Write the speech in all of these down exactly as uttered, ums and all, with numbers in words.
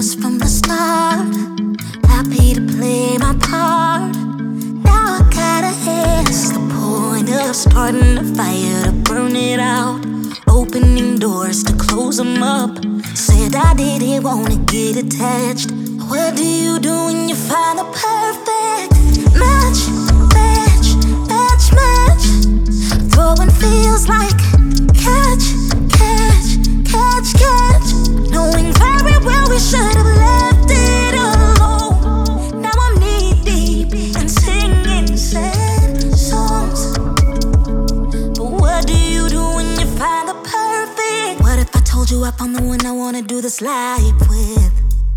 us from the start. Happy to play my part. Now I gotta ask the point of starting a fire to burn it out. Opening doors to close them up. Said I didn't wanna get attached. What do you do when you find the perfect match? Match, match, match. Throwing feels like catch, catch, catch, catch. Knowing very well we should have left it alone. Now I'm knee deep and singing sad songs. But what do you do when you find the perfect? What if I told you I found the one I wanna do this life with?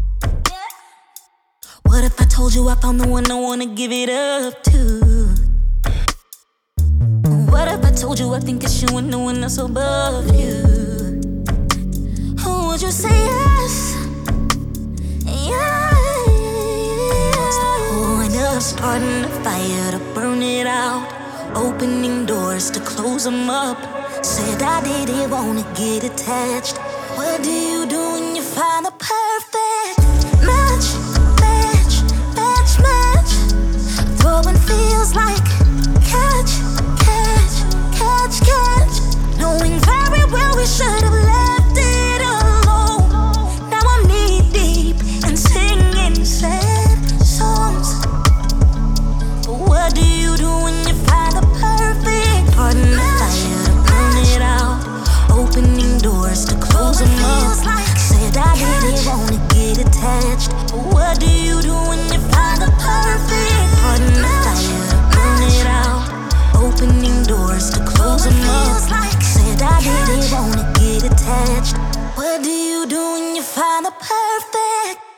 What if I told you I found the one I wanna give it up to? What if I told you I think it's you and no one else above you? Would you say yes? Yeah. What's the point of starting a fire to burn it out? Opening doors to close them up. Said I didn't wanna get attached. What do you do when you find the perfect match? Match, match, match. Throwing feels like catch, catch, catch, catch. Knowing very well we should have left it alone. Now I'm knee deep and singing sad songs. But what do you do when you find the perfect pardon the fire to burn it out? Opening doors to close them up. Said I didn't wanna get attached. But what do you do when you find the perfect pardon the fire to burn it out? Opening doors to close them up. Said I didn't wanna get attached. What do you do when you find the perfect?